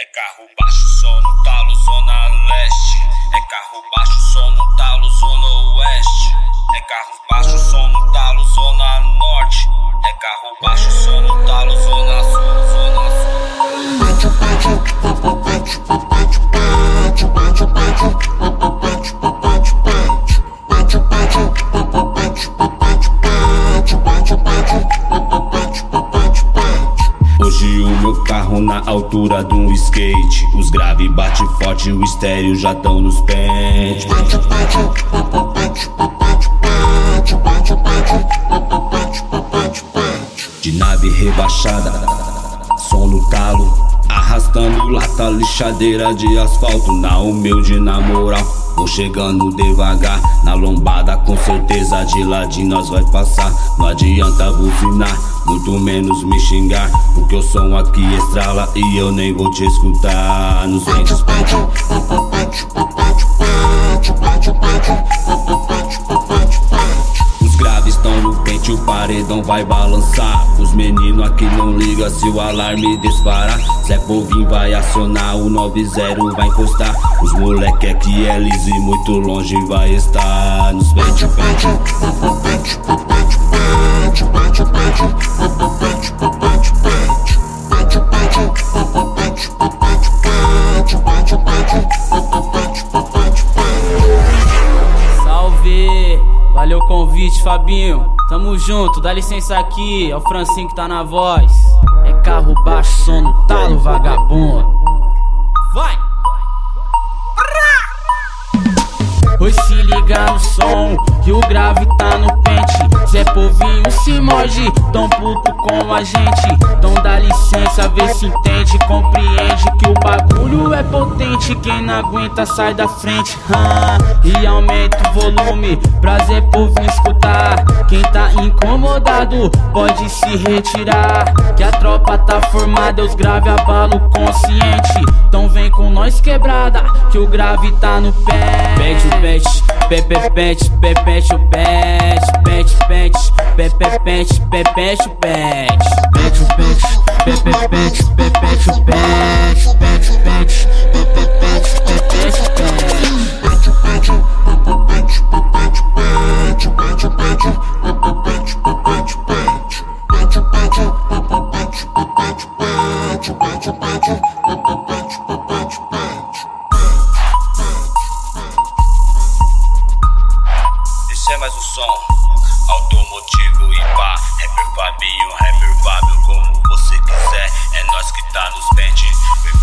É carro baixo, som no talo, zona leste. É carro baixo, som no talo, zona oeste. É carro baixo, som no talo, zona norte. É carro baixo, som no talo, zona sul, zona sul. Hoje o meu carro na altura de um skate. Os grave bate forte, o estéreo já tão nos pentes. De nave rebaixada, som no talo, arrastando lata, lixadeira de asfalto. Na humilde, na moral, vou chegando devagar. Na lombada com certeza de ladinho nós vai passar. Não adianta buzinar, muito menos me xingar, porque o som aqui estrala e eu nem vou te escutar. Nos ventos os graves estão no pente, o paredão vai balançar. Os meninos aqui não ligam se o alarme disparar. Zé Povinho vai acionar, o 90 vai encostar. Os moleque aqui é liso e muito longe vai estar. Nos pente, Salve! Valeu o convite, Fabinho. Tamo junto, dá licença aqui, é o Francinho que tá na voz. É carro baixo, som no talo, vagabundo. Vai! Oi, se liga no som, que o grave tá no pente. Zé Povinho se morde, tão puto com a gente. Então dá licença, vê se entende, compreende que o bagulho é potente. Quem não aguenta sai da frente, e aumenta o volume pra Zé Povinho escutar. Quem tá incomodado pode se retirar, que a tropa tá formada, os grave abalo consciente. Então vem com nós quebrada, que o grave tá no pé. Pede o pet, pepete, pepete o pet, pet, pet, pepete, pepete o pet. Pede o pet, pepete, pepete o pet, pet, pet, pepete, pepete o esse é mais um som automotivo e pá. Rapper Fabinho, rapper Fábio, como você quiser. É nós que tá nos pente.